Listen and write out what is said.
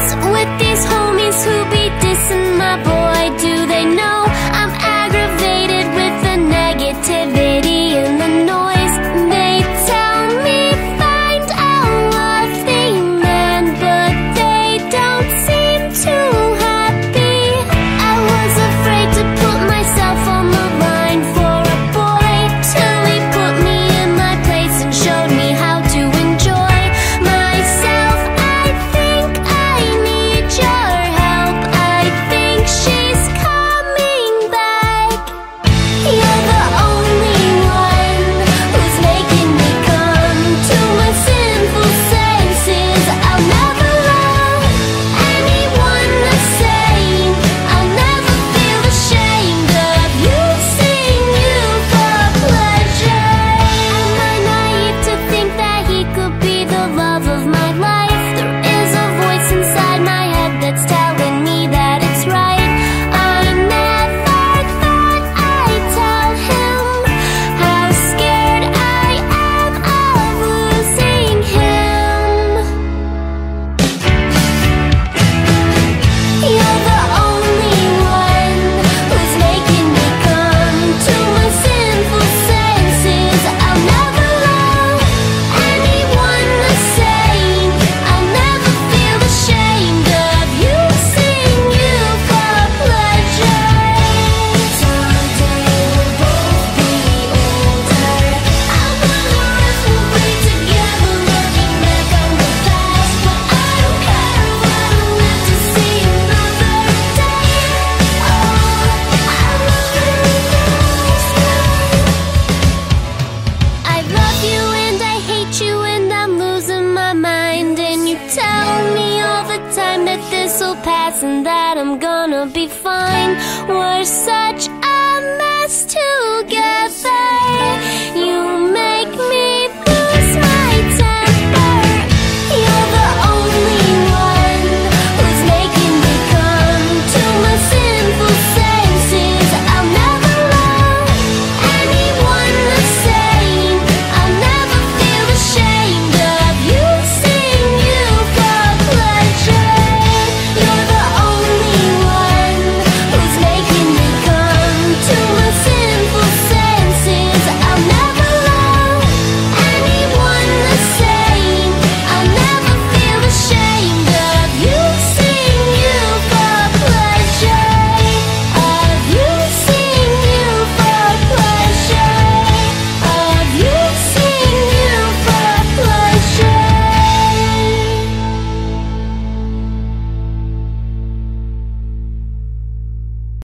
friends with these homies who be dissing my boy. Do they know I'm aggravated with the negativity and the noise? They tell me find a wealthy man, but they don't seem too happy. I was afraid to put myself on the line for a boy, till he put me in my place and showed me how to enjoy myself. I think I need your help. I think she's coming back. You're the only one who's making me come to my sinful senses. I'll never love anyone the same. I'll never feel ashamed of using you for pleasure. Am I naive to think that he could be the love of my life? There is a voice inside my head that's telling me that it's right. I never thought I'd tell him how scared I am of losing him. You're the only one who's making me come to my sinful senses. I'll never love anyone the same. I'll never feel ashamed of using you for pleasure. Someday we'll both be older. I wonder if we'll be together looking back on the past. But I don't care if I don't live to see another day. Oh, I love you I love you and I hate you and I'm losing my mind. And you tell me all the time that this'll pass and that I'm gonna be fine. We're